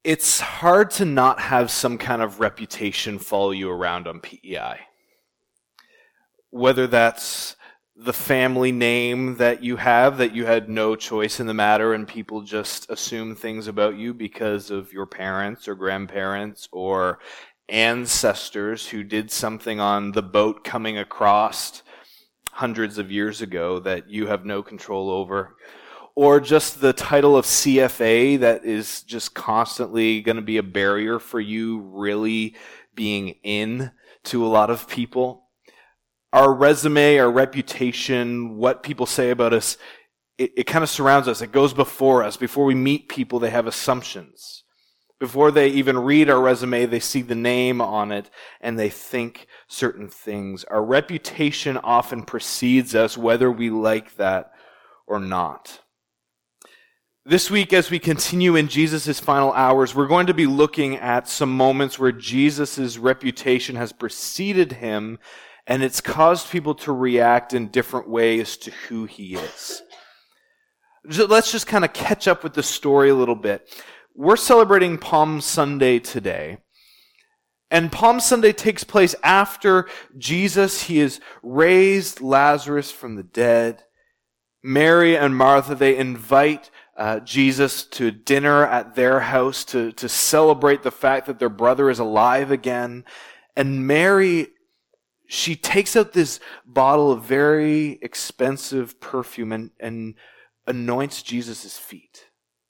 It's hard to not have some kind of reputation follow you around on PEI. Whether that's the family name that you have, that you had no choice in the matter and people just assume things about you because of your parents or grandparents or ancestors who did something on the boat coming across hundreds of years ago that you have no control over. Or just the title of CFA that is just constantly going to be a barrier for you really being in to a lot of people. Our resume, our reputation, what people say about us, it kind of surrounds us. It goes before us. Before we meet people, they have assumptions. Before they even read our resume, they see the name on it and they think certain things. Our reputation often precedes us, whether we like that or not. This week, as we continue in Jesus' final hours, we're going to be looking at some moments where Jesus' reputation has preceded him, and it's caused people to react in different ways to who he is. Let's just kind of catch up with the story a little bit. We're celebrating Palm Sunday today, and Palm Sunday takes place after Jesus, he has raised Lazarus from the dead. Mary and Martha, they invite Jesus to dinner at their house to celebrate the fact that their brother is alive again. And Mary, she takes out this bottle of very expensive perfume and anoints Jesus' feet.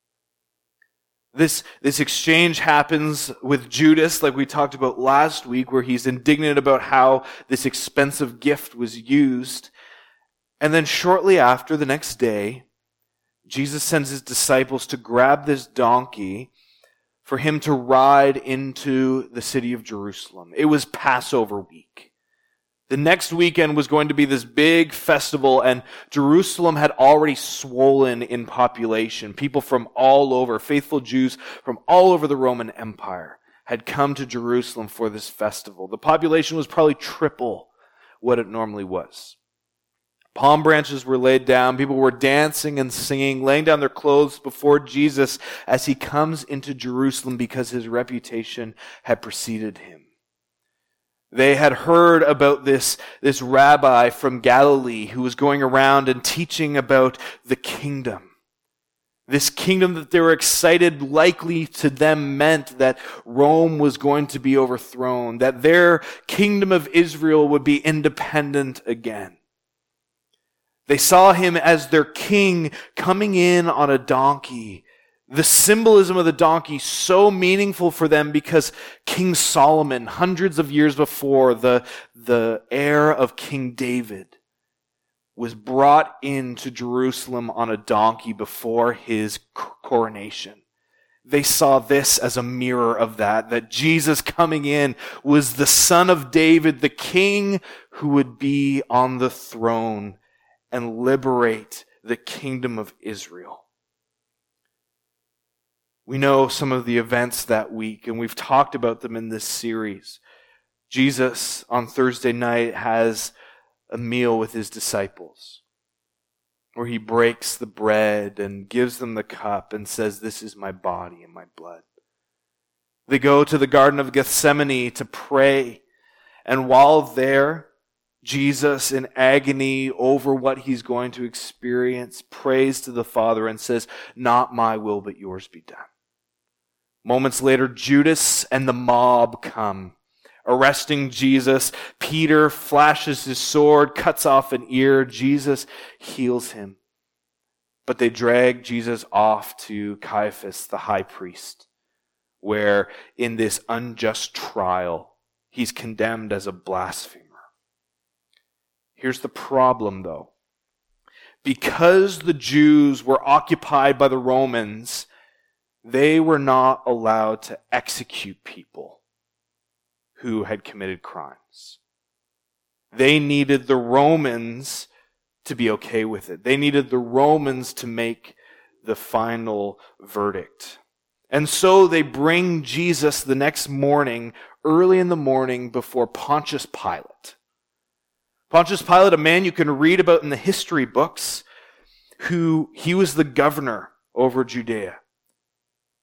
This exchange happens with Judas, like we talked about last week, where he's indignant about how this expensive gift was used. And then shortly after, the next day, Jesus sends his disciples to grab this donkey for him to ride into the city of Jerusalem. It was Passover week. The next weekend was going to be this big festival, and Jerusalem had already swollen in population. People from all over, faithful Jews from all over the Roman Empire, had come to Jerusalem for this festival. The population was probably triple what it normally was. Palm branches were laid down. People were dancing and singing, laying down their clothes before Jesus as he comes into Jerusalem because his reputation had preceded him. They had heard about this rabbi from Galilee who was going around and teaching about the kingdom. This kingdom that they were excited likely to them meant that Rome was going to be overthrown, that their kingdom of Israel would be independent again. They saw him as their king coming in on a donkey. The symbolism of the donkey so meaningful for them because King Solomon, hundreds of years before, the heir of King David, was brought into Jerusalem on a donkey before his coronation. They saw this as a mirror of that Jesus coming in was the son of David, the king who would be on the throne and liberate the kingdom of Israel. We know some of the events that week, and we've talked about them in this series. Jesus, on Thursday night, has a meal with his disciples, where he breaks the bread and gives them the cup and says, "This is my body and my blood." They go to the Garden of Gethsemane to pray, and while there, Jesus, in agony over what he's going to experience, prays to the Father and says, "Not my will, but yours be done." Moments later, Judas and the mob come, arresting Jesus. Peter flashes his sword, cuts off an ear. Jesus heals him. But they drag Jesus off to Caiaphas, the high priest, where in this unjust trial, he's condemned as a blasphemer. Here's the problem, though. Because the Jews were occupied by the Romans, they were not allowed to execute people who had committed crimes. They needed the Romans to be okay with it. They needed the Romans to make the final verdict. And so they bring Jesus the next morning, early in the morning, before Pontius Pilate. Pontius Pilate, a man you can read about in the history books, he was the governor over Judea.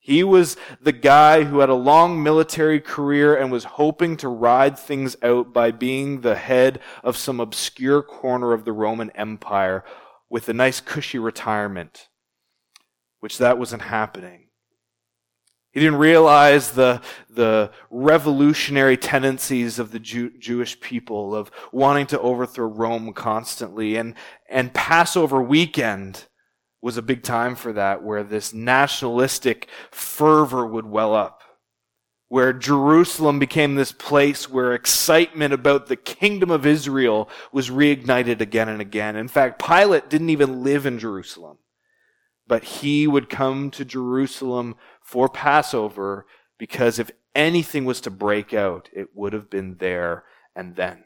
He was the guy who had a long military career and was hoping to ride things out by being the head of some obscure corner of the Roman Empire with a nice cushy retirement, which that wasn't happening. He didn't realize the revolutionary tendencies of the Jewish people of wanting to overthrow Rome constantly. And Passover weekend was a big time for that, where this nationalistic fervor would well up, where Jerusalem became this place where excitement about the kingdom of Israel was reignited again and again. In fact, Pilate didn't even live in Jerusalem, but he would come to Jerusalem for Passover because if anything was to break out, it would have been there and then.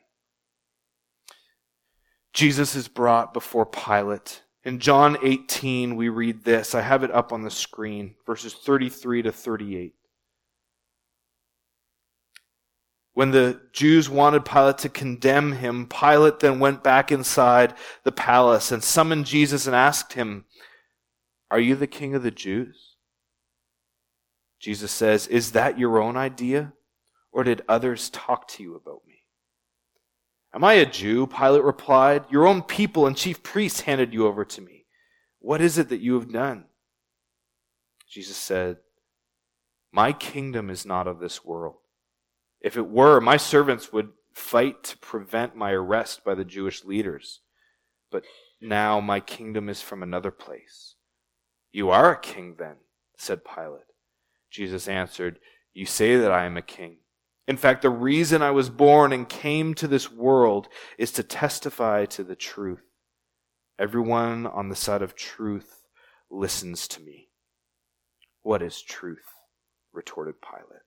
Jesus is brought before Pilate. In John 18, we read this. I have it up on the screen, verses 33 to 38. When the Jews wanted Pilate to condemn him, Pilate then went back inside the palace and summoned Jesus and asked him, "Are you the king of the Jews?" Jesus says, "Is that your own idea, or did others talk to you about me?" "Am I a Jew?" Pilate replied. "Your own people and chief priests handed you over to me. What is it that you have done?" Jesus said, "My kingdom is not of this world. If it were, my servants would fight to prevent my arrest by the Jewish leaders. But now my kingdom is from another place." "You are a king then," said Pilate. Jesus answered, "You say that I am a king. In fact, the reason I was born and came to this world is to testify to the truth. Everyone on the side of truth listens to me." "What is truth?" retorted Pilate.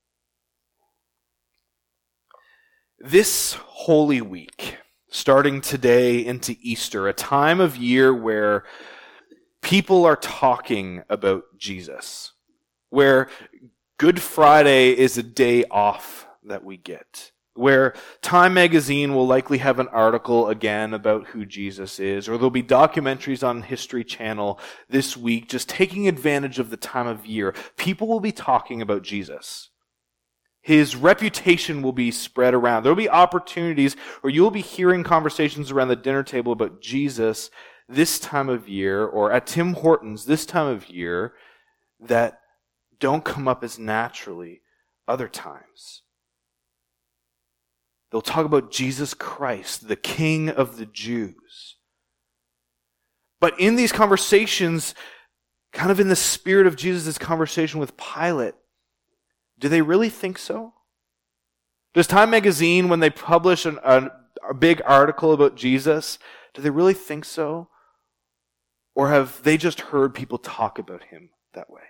This Holy Week, starting today into Easter, a time of year where people are talking about Jesus, where Good Friday is a day off that we get, where Time magazine will likely have an article again about who Jesus is, or there'll be documentaries on History Channel this week just taking advantage of the time of year. People will be talking about Jesus. His reputation will be spread around. There'll be opportunities where you'll be hearing conversations around the dinner table about Jesus this time of year, or at Tim Hortons this time of year, that don't come up as naturally other times. They'll talk about Jesus Christ, the King of the Jews. But in these conversations, kind of in the spirit of Jesus' conversation with Pilate, do they really think so? Does Time magazine, when they publish a big article about Jesus, do they really think so? Or have they just heard people talk about him that way?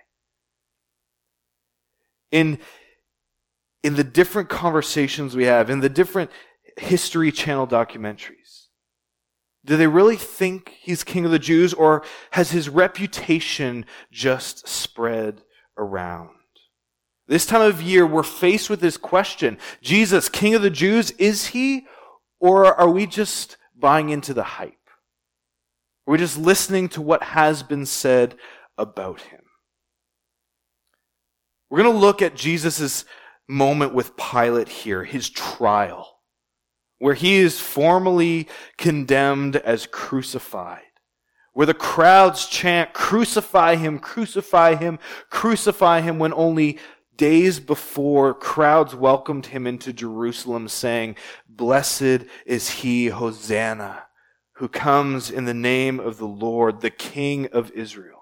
In the different conversations we have, in the different History Channel documentaries, do they really think he's King of the Jews, or has his reputation just spread around? This time of year, we're faced with this question. Jesus, King of the Jews, is he? Or are we just buying into the hype? Are we just listening to what has been said about him? We're going to look at Jesus' moment with Pilate here, his trial, where he is formally condemned as crucified, where the crowds chant, "Crucify him, crucify him, crucify him," when only days before, crowds welcomed him into Jerusalem saying, "Blessed is he, Hosanna, who comes in the name of the Lord, the King of Israel."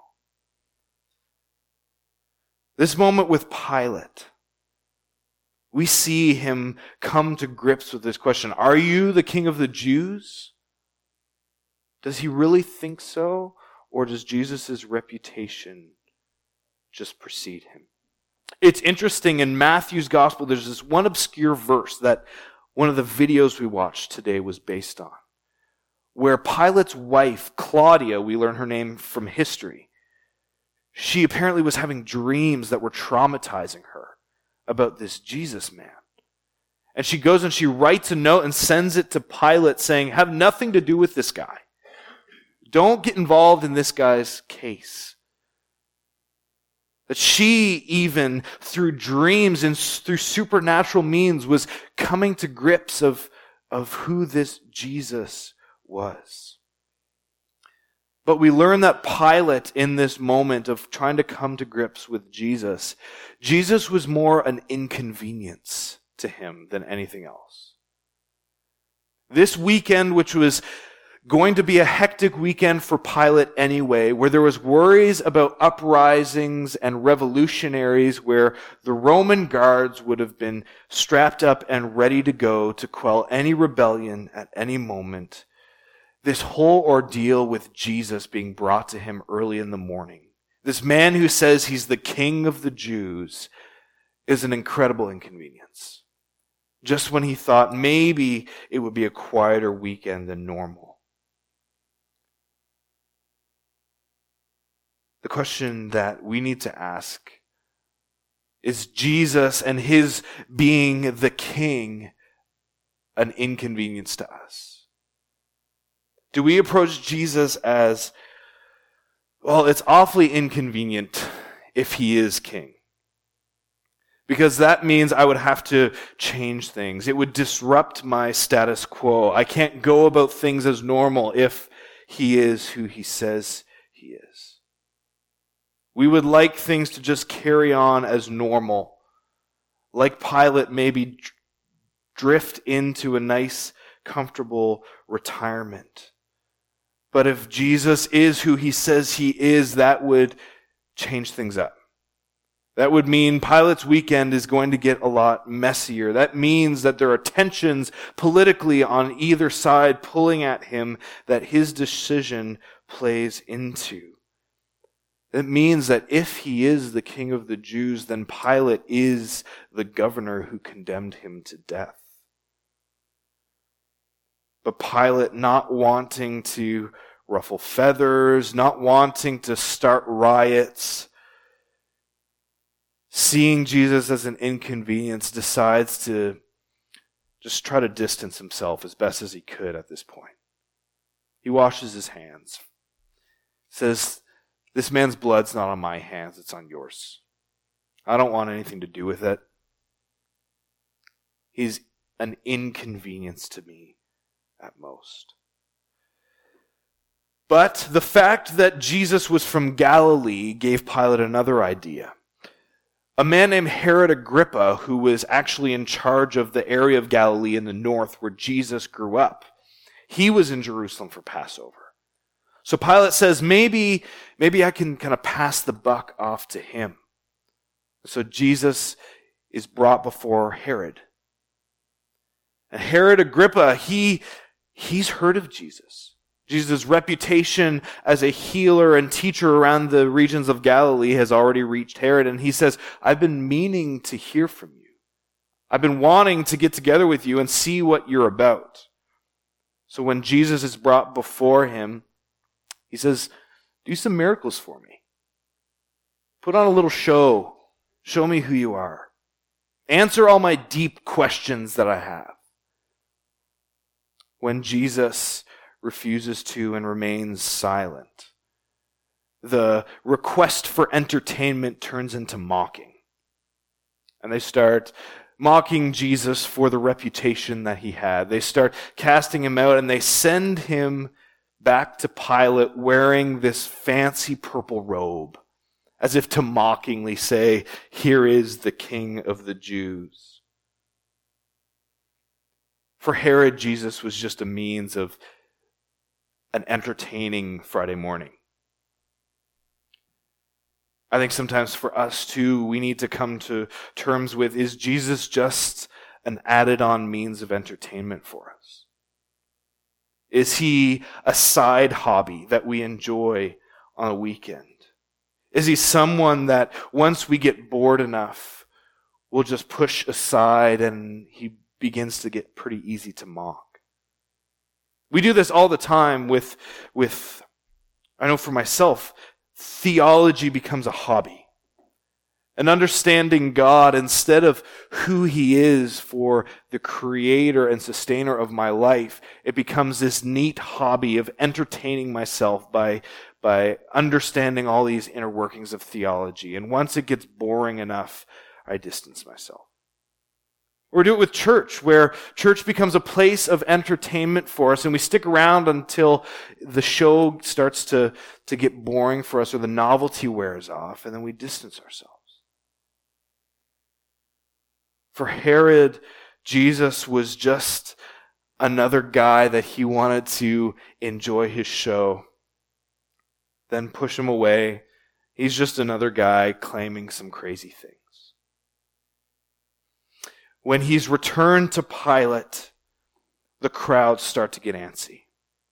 This moment with Pilate, we see him come to grips with this question. Are you the King of the Jews? Does he really think so? Or does Jesus' reputation just precede him? It's interesting, in Matthew's gospel, there's this one obscure verse that one of the videos we watched today was based on, where Pilate's wife, Claudia, we learn her name from history, she apparently was having dreams that were traumatizing her about this Jesus man. And she goes and she writes a note and sends it to Pilate saying, "Have nothing to do with this guy. Don't get involved in this guy's case." That she, even through dreams and through supernatural means, was coming to grips of who this Jesus was. But we learn that Pilate, in this moment of trying to come to grips with Jesus, Jesus was more an inconvenience to him than anything else. This weekend, which was going to be a hectic weekend for Pilate anyway, where there was worries about uprisings and revolutionaries, where the Roman guards would have been strapped up and ready to go to quell any rebellion at any moment. This whole ordeal with Jesus being brought to him early in the morning, this man who says he's the king of the Jews, is an incredible inconvenience. Just when he thought maybe it would be a quieter weekend than normal. The question that we need to ask is, Jesus and his being the king an inconvenience to us? Do we approach Jesus as, well, it's awfully inconvenient if he is king? Because that means I would have to change things. It would disrupt my status quo. I can't go about things as normal if he is who he says he is. We would like things to just carry on as normal. Like Pilate, maybe drift into a nice, comfortable retirement. But if Jesus is who he says he is, that would change things up. That would mean Pilate's weekend is going to get a lot messier. That means that there are tensions politically on either side pulling at him that his decision plays into. It means that if he is the king of the Jews, then Pilate is the governor who condemned him to death. But Pilate, not wanting to ruffle feathers, not wanting to start riots, seeing Jesus as an inconvenience, decides to just try to distance himself as best as he could at this point. He washes his hands, says, "This man's blood's not on my hands, it's on yours. I don't want anything to do with it. He's an inconvenience to me at most." But the fact that Jesus was from Galilee gave Pilate another idea. A man named Herod Agrippa, who was actually in charge of the area of Galilee in the north where Jesus grew up, he was in Jerusalem for Passover. So Pilate says, maybe I can kind of pass the buck off to him. So Jesus is brought before Herod. And Herod Agrippa, he's heard of Jesus. Jesus' reputation as a healer and teacher around the regions of Galilee has already reached Herod. And he says, I've been meaning to hear from you. I've been wanting to get together with you and see what you're about. So when Jesus is brought before him, he says, do some miracles for me. Put on a little show. Show me who you are. Answer all my deep questions that I have. When Jesus refuses to and remains silent, the request for entertainment turns into mocking. And they start mocking Jesus for the reputation that he had. They start casting him out, and they send him back to Pilate wearing this fancy purple robe, as if to mockingly say, here is the King of the Jews. For Herod, Jesus was just a means of an entertaining Friday morning. I think sometimes for us too, we need to come to terms with, is Jesus just an added-on means of entertainment for us? Is he a side hobby that we enjoy on a weekend? Is he someone that once we get bored enough, we'll just push aside and he begins to get pretty easy to mock? We do this all the time with I know for myself, theology becomes a hobby. And understanding God instead of who he is for the creator and sustainer of my life, it becomes this neat hobby of entertaining myself by by understanding all these inner workings of theology. And once it gets boring enough, I distance myself. Or do it with church, where church becomes a place of entertainment for us, and we stick around until the show starts to get boring for us, or the novelty wears off, and then we distance ourselves. For Herod, Jesus was just another guy that he wanted to enjoy his show, then push him away. He's just another guy claiming some crazy things. When he's returned to Pilate, the crowds start to get antsy.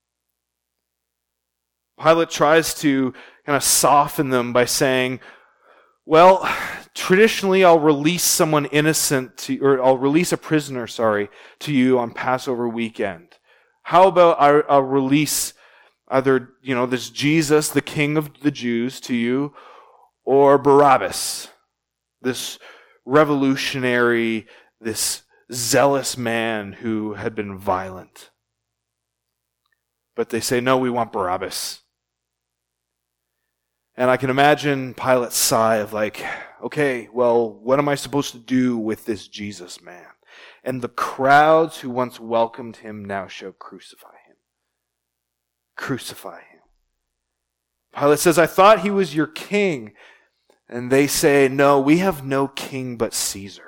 Pilate tries to kind of soften them by saying, well, traditionally I'll release someone innocent or I'll release a prisoner, to you on Passover weekend. How about I'll release either, this Jesus, the King of the Jews, to you, or Barabbas, this revolutionary, this zealous man who had been violent. But they say, no, we want Barabbas. And I can imagine Pilate's sigh of like, okay, well, what am I supposed to do with this Jesus man? And the crowds who once welcomed him now shout, crucify him. Crucify him. Pilate says, I thought he was your king. And they say, no, we have no king but Caesar.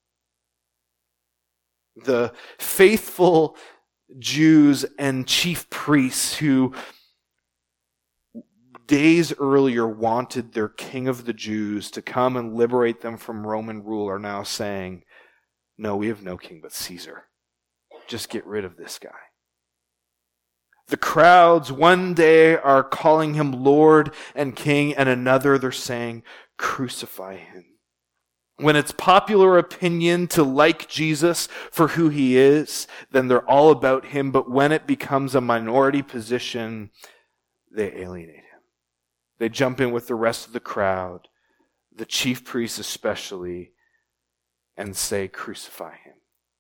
The faithful Jews and chief priests who days earlier wanted their king of the Jews to come and liberate them from Roman rule are now saying, no, we have no king but Caesar. Just get rid of this guy. The crowds one day are calling him Lord and King, and another they're saying, crucify him. When it's popular opinion to like Jesus for who he is, then they're all about him. But when it becomes a minority position, they alienate him. They jump in with the rest of the crowd, the chief priests especially, and say, crucify him.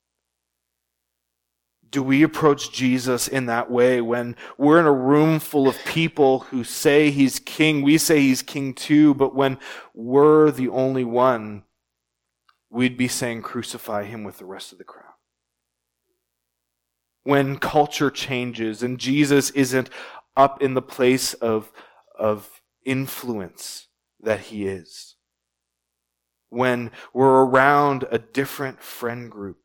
Do we approach Jesus in that way when we're in a room full of people who say he's king? We say he's king too, but when we're the only one, we'd be saying crucify him with the rest of the crowd. When culture changes and Jesus isn't up in the place of influence that he is. When we're around a different friend group,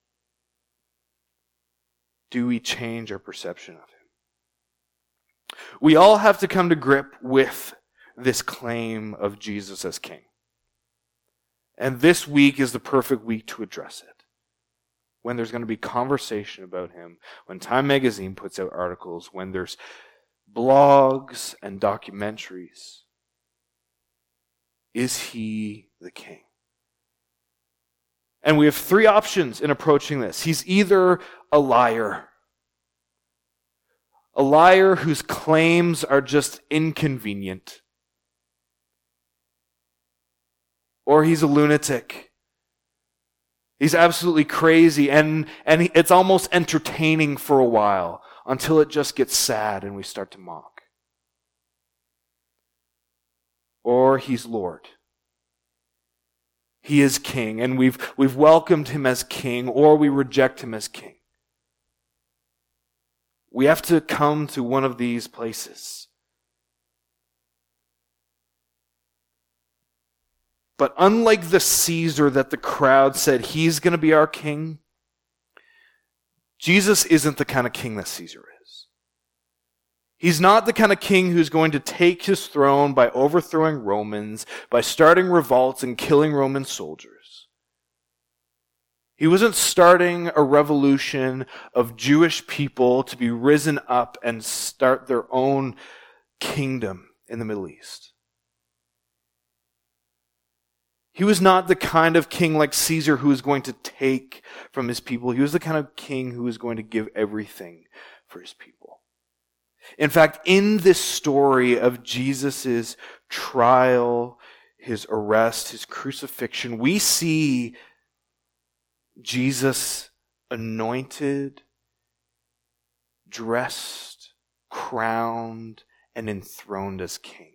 do we change our perception of him? We all have to come to grip with this claim of Jesus as king. And this week is the perfect week to address it. When there's going to be conversation about him, when Time Magazine puts out articles, when there's blogs and documentaries. Is he the king? And we have three options in approaching this. He's either a liar whose claims are just inconvenient, or he's a lunatic. He's absolutely crazy, and it's almost entertaining for a while until it just gets sad and we start to mock. Or he's Lord. He is king, and we've welcomed him as king, or we reject him as king. We have to come to one of these places. But unlike the Caesar that the crowd said he's going to be our king, Jesus isn't the kind of king that Caesar is. He's not the kind of king who's going to take his throne by overthrowing Romans, by starting revolts and killing Roman soldiers. He wasn't starting a revolution of Jewish people to be risen up and start their own kingdom in the Middle East. He was not the kind of king like Caesar who was going to take from his people. He was the kind of king who was going to give everything for his people. In fact, in this story of Jesus' trial, his arrest, his crucifixion, we see Jesus anointed, dressed, crowned, and enthroned as king.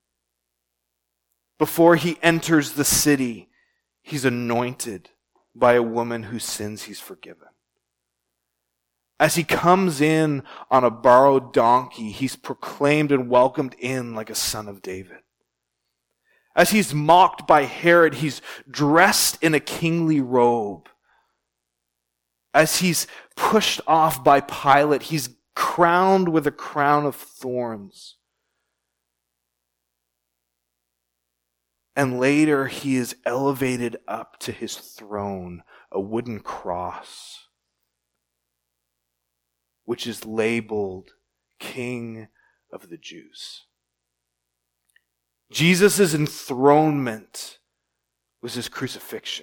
Before he enters the city, he's anointed by a woman whose sins he's forgiven. As he comes in on a borrowed donkey, he's proclaimed and welcomed in like a son of David. As he's mocked by Herod, he's dressed in a kingly robe. As he's pushed off by Pilate, he's crowned with a crown of thorns. And later he is elevated up to his throne, a wooden cross, which is labeled King of the Jews. Jesus' enthronement was his crucifixion.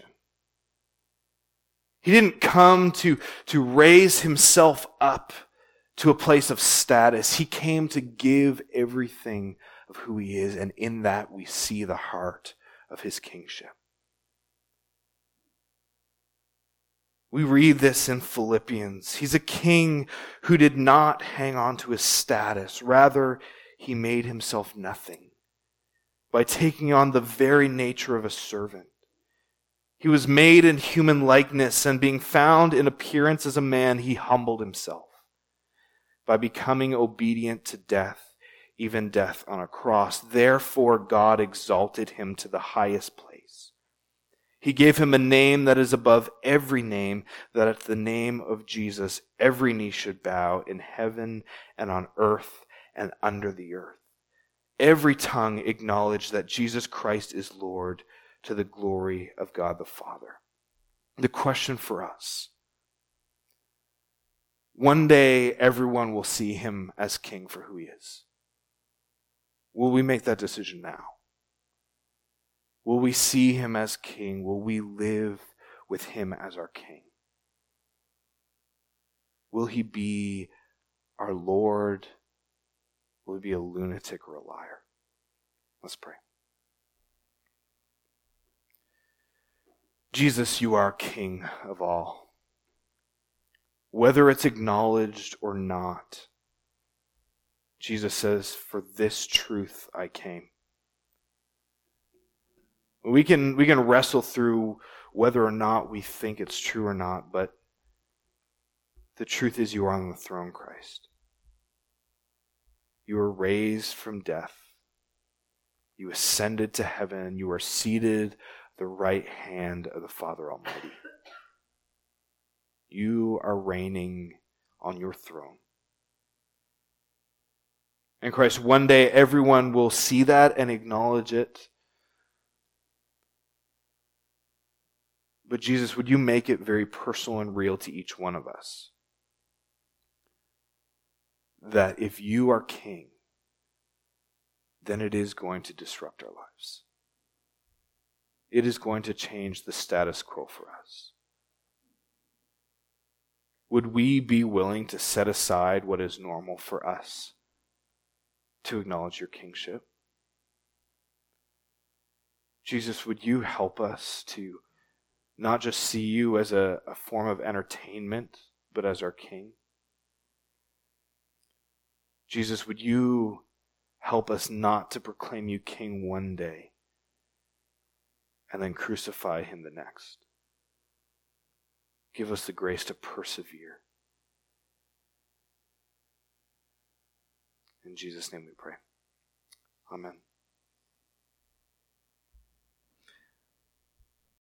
He didn't come to raise himself up to a place of status. He came to give everything of who he is, and in that we see the heart of his kingship. We read this in Philippians. He's a king who did not hang on to his status. Rather, he made himself nothing by taking on the very nature of a servant. He was made in human likeness, and being found in appearance as a man, he humbled himself by becoming obedient to death, even death on a cross. Therefore, God exalted him to the highest place. He gave him a name that is above every name, that at the name of Jesus every knee should bow in heaven and on earth and under the earth. Every tongue acknowledge that Jesus Christ is Lord, to the glory of God the Father. The question for us: one day everyone will see him as king for who he is. Will we make that decision now? Will we see him as king? Will we live with him as our king? Will he be our Lord? Will he be a lunatic or a liar? Let's pray. Jesus, you are King of all. Whether it's acknowledged or not, Jesus says, for this truth I came. We can wrestle through whether or not we think it's true or not, but the truth is you are on the throne, Christ. You were raised from death. You ascended to heaven. You are seated at the right hand of the Father Almighty. You are reigning on your throne. And Christ, one day everyone will see that and acknowledge it. But Jesus, would you make it very personal and real to each one of us? That if you are king, then it is going to disrupt our lives. It is going to change the status quo for us. Would we be willing to set aside what is normal for us to acknowledge your kingship? Jesus, would you help us to not just see you as a form of entertainment, but as our king? Jesus, would you help us not to proclaim you king one day and then crucify him the next? Give us the grace to persevere. In Jesus' name we pray. Amen.